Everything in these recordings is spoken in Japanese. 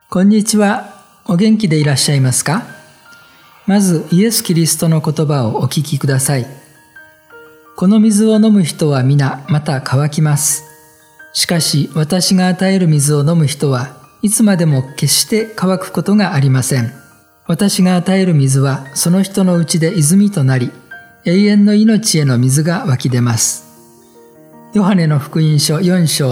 こんにちは。お元気でいらっしゃいますか？まずイエス・キリストの言葉をお聞きください。この水を飲む人は皆また乾きます。しかし私が与える水を飲む人はいつまでも決して乾くことがありません。私が与える水はその人のうちで泉となり、永遠の命への水が湧き出ます。ヨハネの福音書4章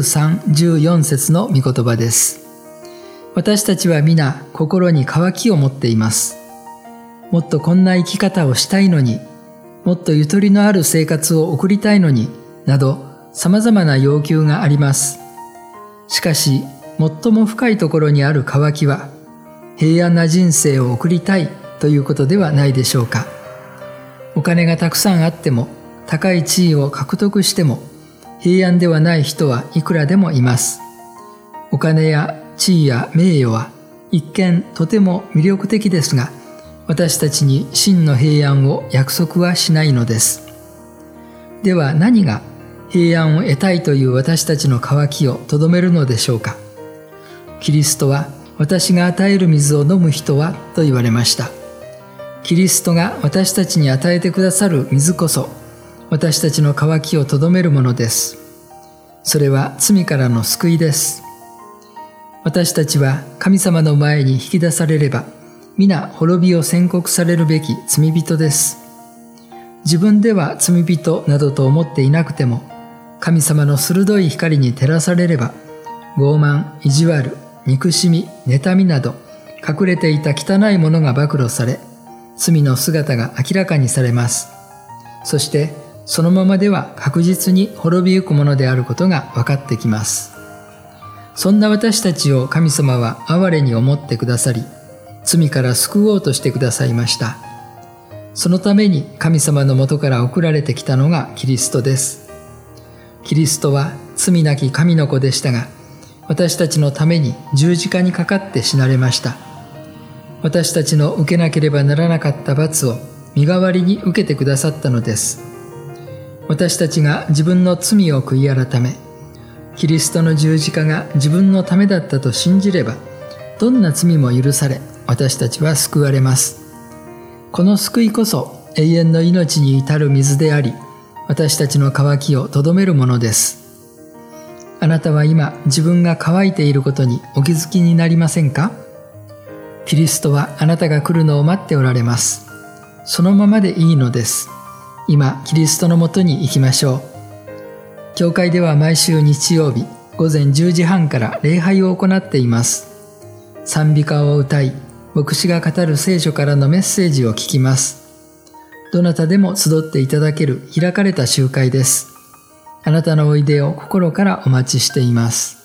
13、14節の御言葉です。私たちは皆心に渇きを持っています。もっとこんな生き方をしたいのに、もっとゆとりのある生活を送りたいのに、など様々な要求があります。しかし、最も深いところにある渇きは、平安な人生を送りたいということではないでしょうか。お金がたくさんあっても、高い地位を獲得しても、平安ではない人はいくらでもいます。お金や地位や名誉は一見とても魅力的ですが、私たちに真の平安を約束はしないのです。では何が平安を得たいという私たちの渇きをとどめるのでしょうか。キリストは私が与える水を飲む人はと言われました。キリストが私たちに与えてくださる水こそ私たちの渇きをとどめるものです。それは罪からの救いです。私たちは神様の前に引き出されれば、皆滅びを宣告されるべき罪人です。自分では罪人などと思っていなくても、神様の鋭い光に照らされれば、傲慢、意地悪、憎しみ、妬みなど、隠れていた汚いものが暴露され、罪の姿が明らかにされます。そして、そのままでは確実に滅びゆくものであることが分かってきます。そんな私たちを神様は憐れに思ってくださり、罪から救おうとしてくださいました。そのために神様のもとから送られてきたのがキリストです。キリストは罪なき神の子でしたが、私たちのために十字架にかかって死なれました。私たちの受けなければならなかった罰を身代わりに受けてくださったのです。私たちが自分の罪を悔い改め、キリストの十字架が自分のためだったと信じれば、どんな罪も許され、私たちは救われます。この救いこそ永遠の命に至る水であり、私たちの渇きをとどめるものです。あなたは今自分が渇いていることにお気づきになりませんか？キリストはあなたが来るのを待っておられます。そのままでいいのです。今、キリストのもとに行きましょう。教会では毎週日曜日午前10時半から礼拝を行っています。賛美歌を歌い、牧師が語る聖書からのメッセージを聞きます。どなたでも集っていただける開かれた集会です。あなたのおいでを心からお待ちしています。